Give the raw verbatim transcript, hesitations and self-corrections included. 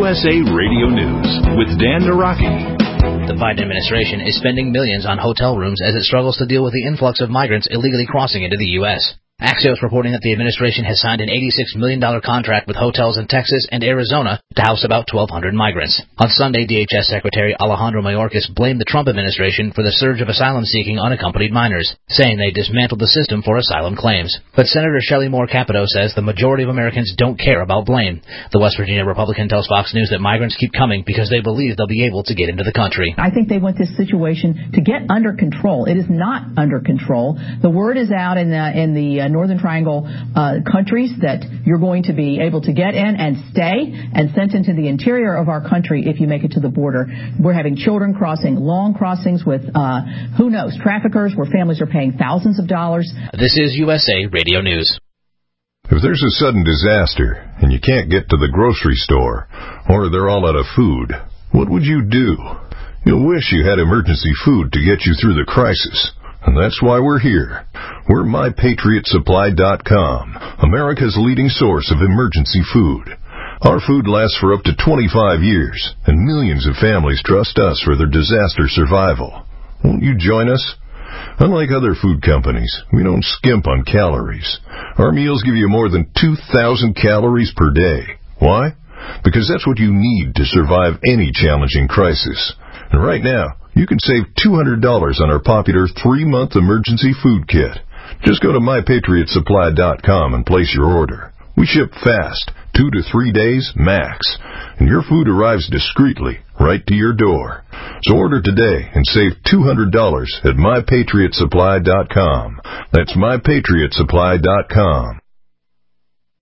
S A Radio News with Dan Naraki. The Biden administration is spending millions on hotel rooms as it struggles to deal with the influx of migrants illegally crossing into the U S Axios reporting that the administration has signed an eighty-six million dollars contract with hotels in Texas and Arizona to house about twelve hundred migrants. On Sunday, D H S Secretary Alejandro Mayorkas blamed the Trump administration for the surge of asylum-seeking unaccompanied minors, saying they dismantled the system for asylum claims. But Senator Shelley Moore Capito says the majority of Americans don't care about blame. The West Virginia Republican tells Fox News that migrants keep coming because they believe they'll be able to get into the country. I think they want this situation to get under control. It is not under control. The word is out in the, in the uh, Northern Triangle uh, countries that you're going to be able to get in and stay and sent into the interior of our country if you make it to the border. We're having children crossing long crossings with, uh, who knows, traffickers where families are paying thousands of dollars. This is U S A Radio News. If there's a sudden disaster and you can't get to the grocery store or they're all out of food, what would you do? You'll wish you had emergency food to get you through the crisis. And that's why we're here. We're My Patriot Supply dot com, America's leading source of emergency food. Our food lasts for up to twenty-five years, and millions of families trust us for their disaster survival. Won't you join us? Unlike other food companies, we don't skimp on calories. Our meals give you more than two thousand calories per day. Why? Because that's what you need to survive any challenging crisis. And right now, you can save two hundred dollars on our popular three-month emergency food kit. Just go to My Patriot Supply dot com and place your order. We ship fast, two to three days max, and your food arrives discreetly right to your door. So order today and save two hundred dollars at My Patriot Supply dot com. That's My Patriot Supply dot com.